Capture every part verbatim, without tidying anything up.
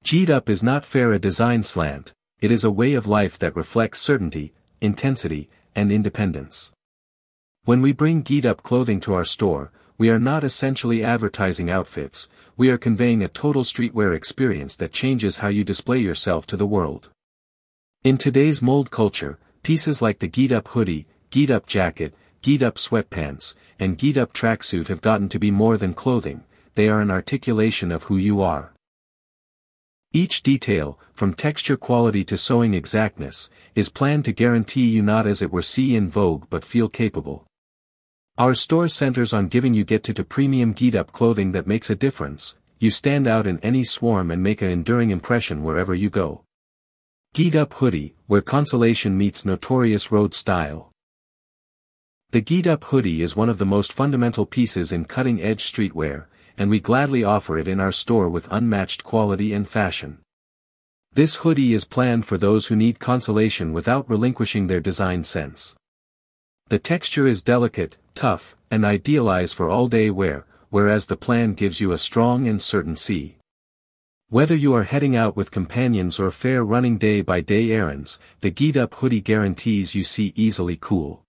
G'd up is not fair a design slant, it is a way of life that reflects certainty, intensity, and independence. When we bring G'd up clothing to our store, we are not essentially advertising outfits, we are conveying a total streetwear experience that changes how you display yourself to the world. In today's mold culture, pieces like the G'd up hoodie, G'd up jacket, G'd up sweatpants, and G'd up tracksuit have gotten to be more than clothing, they are an articulation of who you are. Each detail, from texture quality to sewing exactness, is planned to guarantee you not as it were see in vogue but feel capable. Our store centers on giving you get to to premium G'd up clothing that makes a difference, you stand out in any swarm and make an enduring impression wherever you go. G'd up hoodie, where consolation meets notorious road style. The G'd up hoodie is one of the most fundamental pieces in cutting-edge streetwear, and we gladly offer it in our store with unmatched quality and fashion. This hoodie is planned for those who need consolation without relinquishing their design sense. The texture is delicate, tough, and idealized for all-day wear, whereas the plan gives you a strong and certain see. Whether you are heading out with companions or fair running day-by-day errands, the G'd up hoodie guarantees you see easily cool.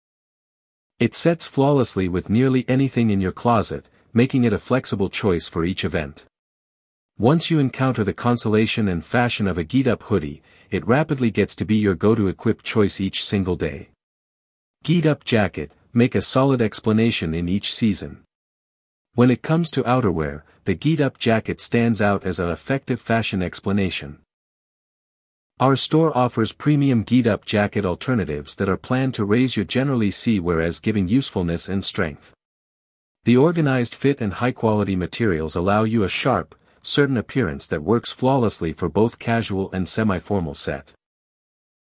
It sets flawlessly with nearly anything in your closet, making it a flexible choice for each event. Once you encounter the consolation and fashion of a G'd up hoodie, it rapidly gets to be your go-to equipped choice each single day. G'd up jacket, make a solid explanation in each season. When it comes to outerwear, the G'd up jacket stands out as an effective fashion explanation. Our store offers premium G'd up jacket alternatives that are planned to raise your generally see whereas giving usefulness and strength. The organized fit and high-quality materials allow you a sharp, certain appearance that works flawlessly for both casual and semi-formal set.